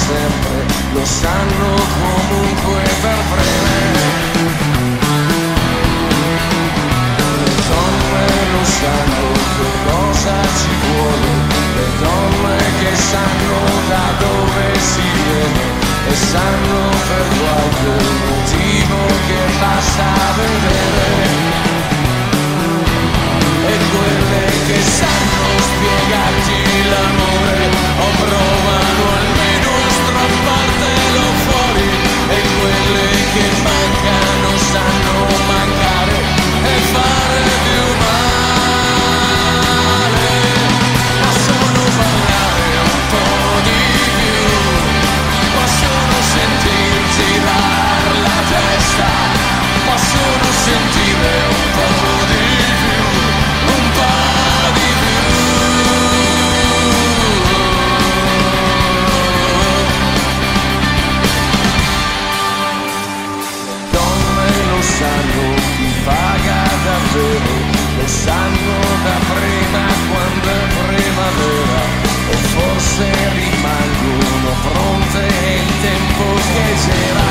sempre, lo sanno comunque per breve. Le donne lo sanno che cosa ci vuole, le donne che sanno da dove si viene e sanno per qualche motivo che basta vedere. E quelle che sanno spiegarti l'amore o provano almeno a strappartelo fuori. E quelle che mancano sanno mancare e fare più male. Possono parlare un po' di più, possono sentir girare la testa, possono sentire un po' di più, un po' di più. Le donne lo sanno, chi paga davvero, lo sanno da prima quando è primavera, o forse rimangono pronte il tempo che c'era.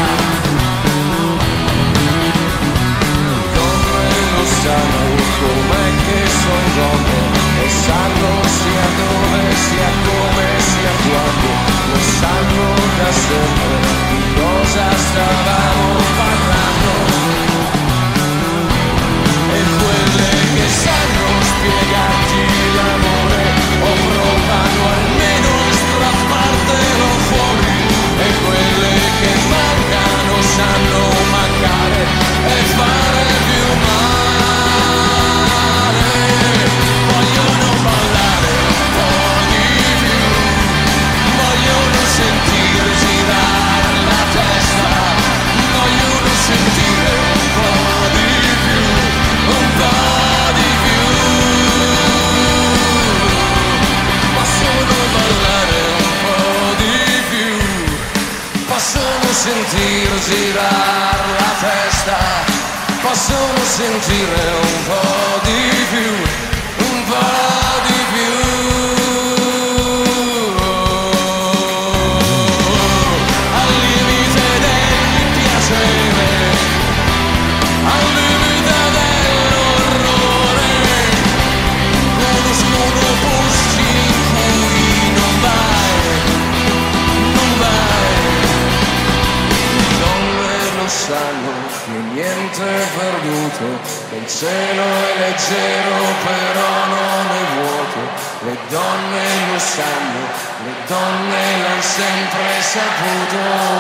Lo sanno com'è che son donne e sanno sia dove, sia come, sia quando, lo sanno da sempre di cosa stavamo parlando. E quelle che sanno spiegarti l'amore o provano almeno a strappartelo fuori. E quelle che mancano sanno mancare e fare più male. Vogliono ballare un po' di più, vogliono sentire girare la testa, vogliono sentire un po' di più, un po' di più. Possono ballare un po' di più, possono sentire girare la testa, possono sentire un po' di più, un po' di più. Al limite del piacere, al limite dell'orrore, conoscono posti in cui non vai, non vai. Le donne lo sanno che niente è perduto, che il cielo è leggero però non è vuoto. Le donne lo sanno, le donne l'hanno sempre saputo.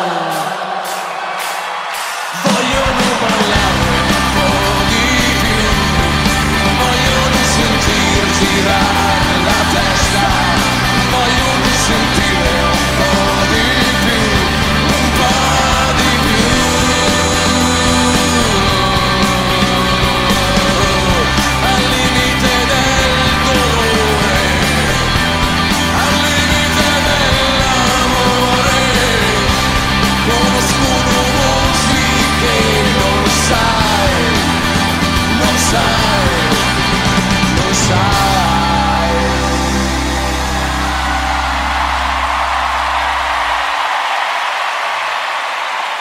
Vogliono parlare un po' di più, vogliono sentir girare